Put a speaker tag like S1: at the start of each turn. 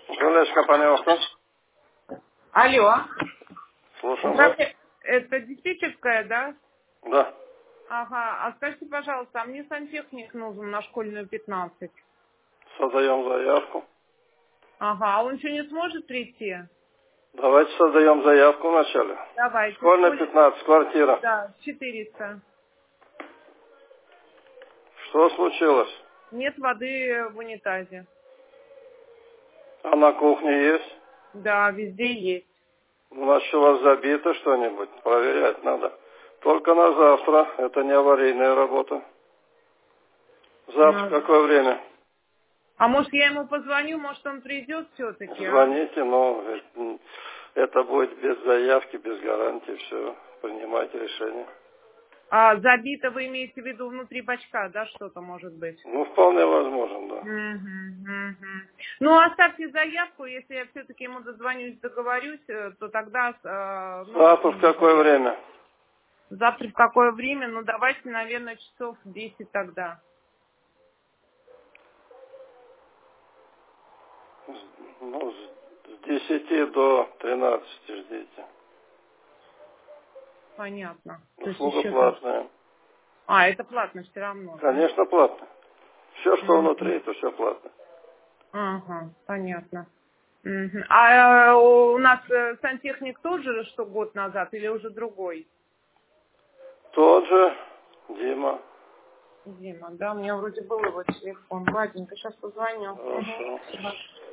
S1: Жулечка, понятно.
S2: Алло.
S1: Слушаем, да?
S2: Здравствуйте. Это диспетчерская, да?
S1: Да.
S2: Ага. А скажите, пожалуйста, а мне сантехник нужен на школьную 15.
S1: Создаем заявку.
S2: Ага. А он что, не сможет прийти?
S1: Давайте создаем заявку вначале.
S2: Давайте.
S1: Школьная 15, квартира.
S2: Да, 400.
S1: Что случилось?
S2: Нет воды в унитазе.
S1: А на кухне есть?
S2: Да, везде есть.
S1: Значит, у вас забито что-нибудь? Проверять надо. Только на завтра. Это не аварийная работа. Завтра в какое время?
S2: А может, я ему позвоню, может, он придет все-таки, а?
S1: Звоните, но это будет без заявки, без гарантии. Все. Принимайте решение.
S2: А забито вы имеете в виду внутри бачка, да, что-то может быть?
S1: Ну, вполне возможно, да.
S2: Мгм. Ну, оставьте заявку, если я все-таки ему дозвонюсь, договорюсь, то тогда...
S1: Завтра в какое время?
S2: Завтра в какое время? Ну, давайте, наверное, часов 10 тогда.
S1: Ну, с 10 до 13 ждите.
S2: Понятно. То есть
S1: Услуга
S2: еще...
S1: платная.
S2: А, это платно все равно, да?
S1: Конечно, платная. Все, что
S2: Мгм.
S1: внутри, это все платно.
S2: Ага, понятно. Мгм. А у нас сантехник тот же, что год назад, или уже другой?
S1: Тот же Дима.
S2: Дима, да, у меня вроде был его телефон. Ладненько, сейчас позвоню. Угу.
S1: Хорошо.
S2: Спасибо.